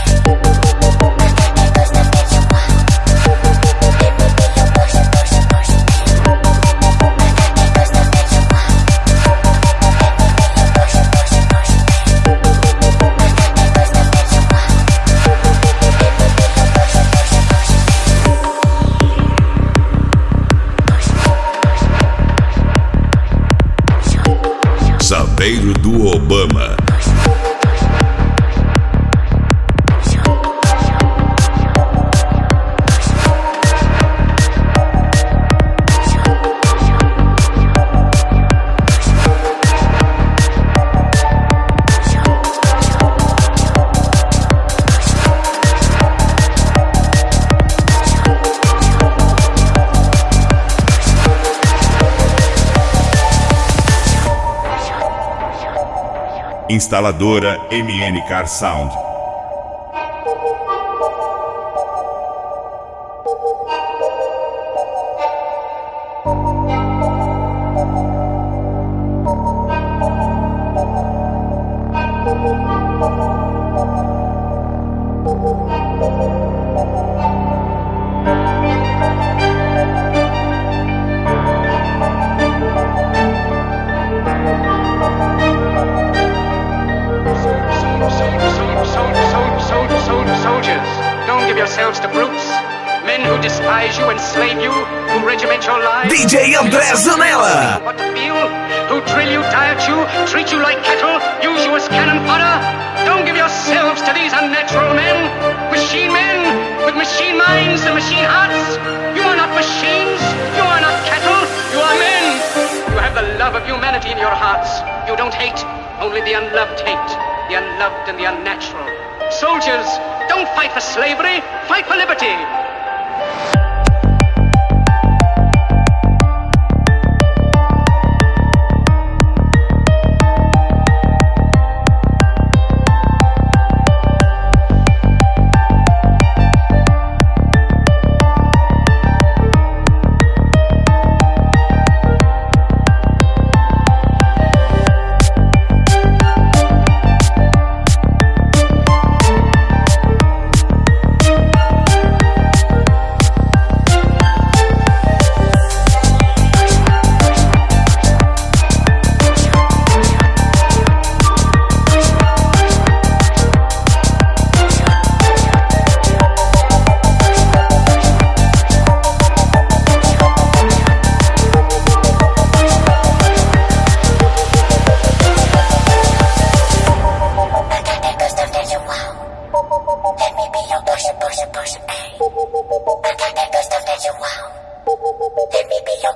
Saveiro do Obama. Instaladora MN Car Sound. Soldiers, don't give yourselves to brutes. Men who despise you, enslave you, who regiment your lives. DJ André Zanella. What to feel, who drill you, diet you, treat you like cattle, use you as cannon fodder. Don't give yourselves to these unnatural men with machine minds and machine hearts. You are not machines, you are not cattle, you are men. You have the love of humanity in your hearts. You don't hate, only the unloved hate, the unloved and the unnatural. Soldiers, don't fight for slavery, fight for liberty.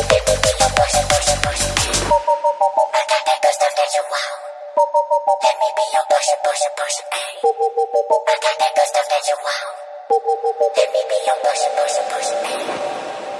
Let me be your portion, portion, portion. I got that good stuff that you want. Let me be your portion, portion, portion. I got that good stuff that you want. Let me be your portion, portion, portion.